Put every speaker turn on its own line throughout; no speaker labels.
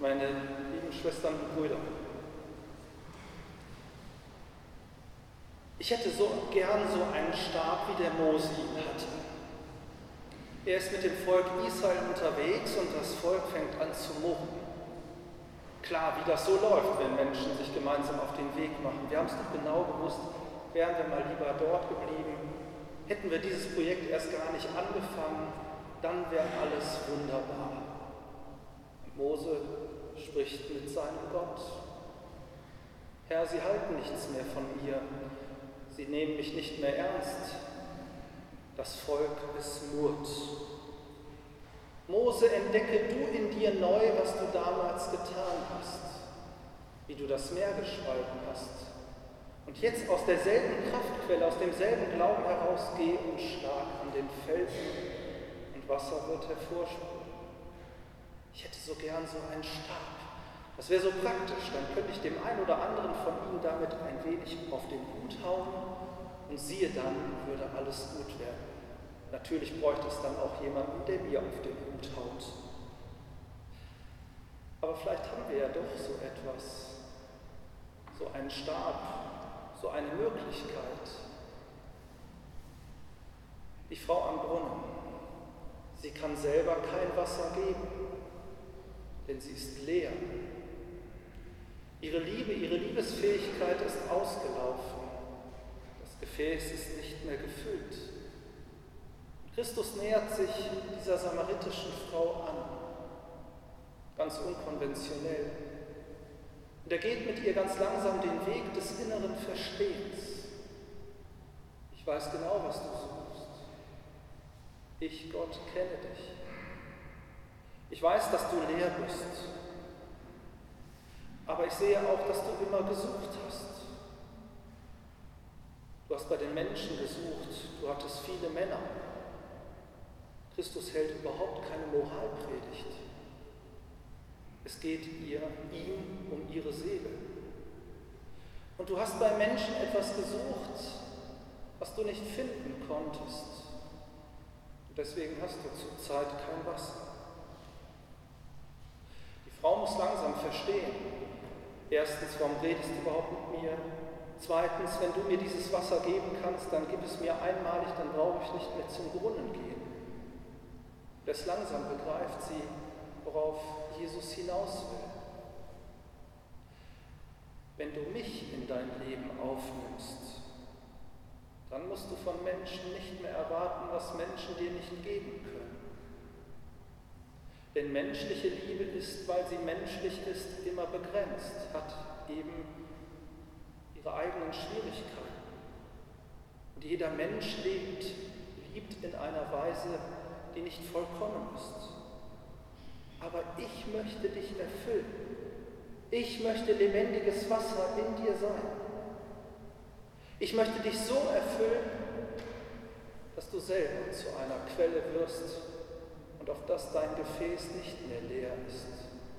meine lieben Schwestern und Brüder. Ich hätte so gern so einen Stab, wie der Mose ihn hatte. Er ist mit dem Volk Israel unterwegs und das Volk fängt an zu murren. Klar, wie das so läuft, wenn Menschen sich gemeinsam auf den Weg machen. Wir haben es doch genau gewusst, wären wir mal lieber dort geblieben, hätten wir dieses Projekt erst gar nicht angefangen, dann wäre alles wunderbar. Und Mose spricht mit seinem Gott. Herr, sie halten nichts mehr von mir, sie nehmen mich nicht mehr ernst. Das Volk, es murrt. Mose, entdecke du in dir neu, was du damals getan hast, wie du das Meer gespalten hast. Und jetzt aus derselben Kraftquelle, aus demselben Glauben heraus, geh und schlag an den Felsen und Wasser wird hervorsprudeln. Ich hätte so gern so einen Stab. Das wäre so praktisch, dann könnte ich dem einen oder anderen von Ihnen damit ein wenig auf den Hut hauen und siehe dann, würde alles gut werden. Natürlich bräuchte es dann auch jemanden, der mir auf den Hut haut. Aber vielleicht haben wir ja doch so etwas, so einen Stab, so eine Möglichkeit. Die Frau am Brunnen, sie kann selber kein Wasser geben, denn sie ist leer. Ihre Liebe, ihre Liebesfähigkeit ist ausgelaufen. Das Gefäß ist nicht mehr gefüllt. Christus nähert sich dieser samaritischen Frau an, ganz unkonventionell. Und er geht mit ihr ganz langsam den Weg des inneren Verstehens. Ich weiß genau, was du suchst. Ich, Gott, kenne dich. Ich weiß, dass du leer bist. Aber ich sehe auch, dass du immer gesucht hast. Du hast bei den Menschen gesucht, du hattest viele Männer. Christus hält überhaupt keine Moralpredigt. Es geht ihm um ihre Seele. Und du hast bei Menschen etwas gesucht, was du nicht finden konntest. Und deswegen hast du zurzeit kein Wasser. Die Frau muss langsam verstehen. Erstens, warum redest du überhaupt mit mir? Zweitens, wenn du mir dieses Wasser geben kannst, dann gib es mir einmalig, dann brauche ich nicht mehr zum Brunnen gehen. Erst langsam begreift sie, worauf Jesus hinaus will. Wenn du mich in dein Leben aufnimmst, dann musst du von Menschen nicht mehr erwarten, was Menschen dir nicht geben können. Denn menschliche Liebe ist, weil sie menschlich ist, immer begrenzt, hat eben ihre eigenen Schwierigkeiten. Und jeder Mensch liebt in einer Weise, die nicht vollkommen ist. Aber ich möchte dich erfüllen. Ich möchte lebendiges Wasser in dir sein. Ich möchte dich so erfüllen, dass du selber zu einer Quelle wirst und auf das dein Gefäß nicht mehr leer ist.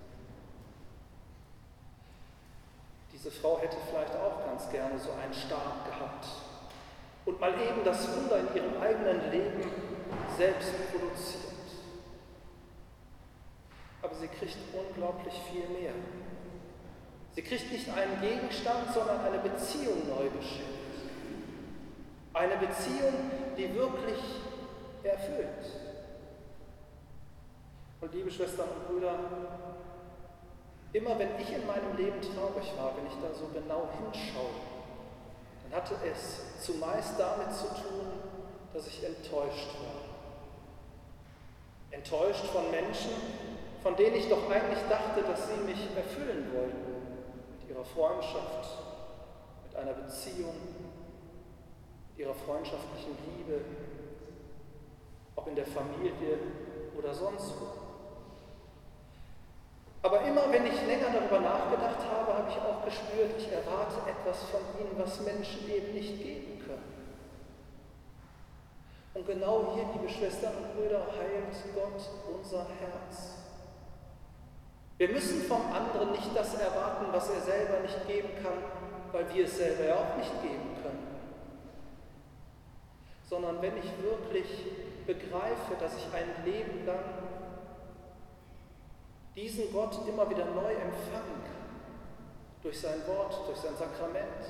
Diese Frau hätte vielleicht auch ganz gerne so einen Stab gehabt und mal eben das Wunder in ihrem eigenen Leben selbst produziert. Aber sie kriegt unglaublich viel mehr. Sie kriegt nicht einen Gegenstand, sondern eine Beziehung neu geschenkt. Eine Beziehung, die wirklich erfüllt. Und liebe Schwestern und Brüder, immer wenn ich in meinem Leben traurig war, wenn ich da so genau hinschaue, dann hatte es zumeist damit zu tun, dass ich enttäuscht war. Enttäuscht von Menschen, von denen ich doch eigentlich dachte, dass sie mich erfüllen wollten. Mit ihrer Freundschaft, mit einer Beziehung, mit ihrer freundschaftlichen Liebe, ob in der Familie oder sonst wo. Aber immer wenn ich länger darüber nachgedacht habe, habe ich auch gespürt, ich erwarte etwas von ihnen, was Menschen eben nicht geben können. Und genau hier, liebe Schwestern und Brüder, heilt Gott unser Herz. Wir müssen vom anderen nicht das erwarten, was er selber nicht geben kann, weil wir es selber ja auch nicht geben können. Sondern wenn ich wirklich begreife, dass ich ein Leben lang diesen Gott immer wieder neu empfangen kann, durch sein Wort, durch sein Sakrament,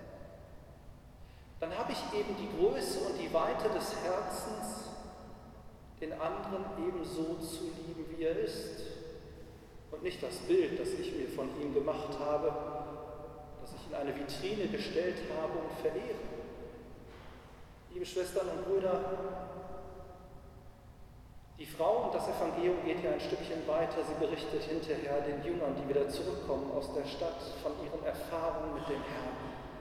dann habe ich eben die Größe und die Weite des Herzens, den anderen ebenso zu lieben, wie er ist. Und nicht das Bild, das ich mir von ihm gemacht habe, das ich in eine Vitrine gestellt habe und verehre. Liebe Schwestern und Brüder, die Frau und das Evangelium geht ja ein Stückchen weiter. Sie berichtet hinterher den Jüngern, die wieder zurückkommen aus der Stadt, von ihren Erfahrungen mit dem Herrn.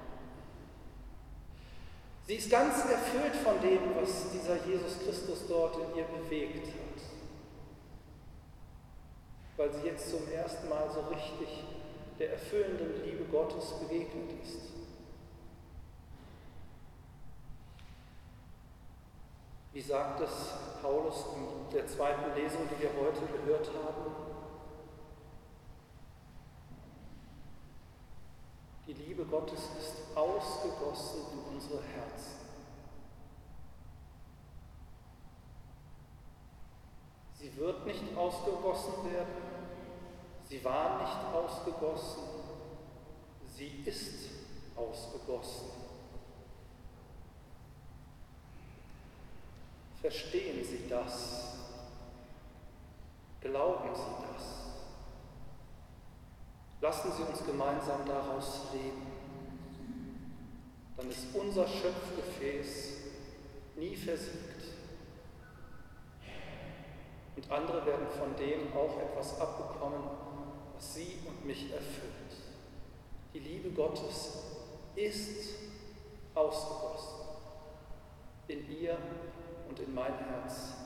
Sie ist ganz erfüllt von dem, was dieser Jesus Christus dort in ihr bewegt hat, weil sie jetzt zum ersten Mal so richtig der erfüllenden Liebe Gottes begegnet ist. Wie sagt es Paulus in der zweiten Lesung, die wir heute gehört haben? Die Liebe Gottes ist ausgegossen in unsere Herzen. Sie wird nicht ausgegossen werden, sie war nicht ausgegossen, sie ist ausgegossen. Verstehen Sie das? Glauben Sie das? Lassen Sie uns gemeinsam daraus leben. Dann ist unser Schöpfgefäß nie versiegt. Und andere werden von dem auch etwas abbekommen, was sie und mich erfüllt. Die Liebe Gottes ist ausgegossen in ihr und in mein Herz.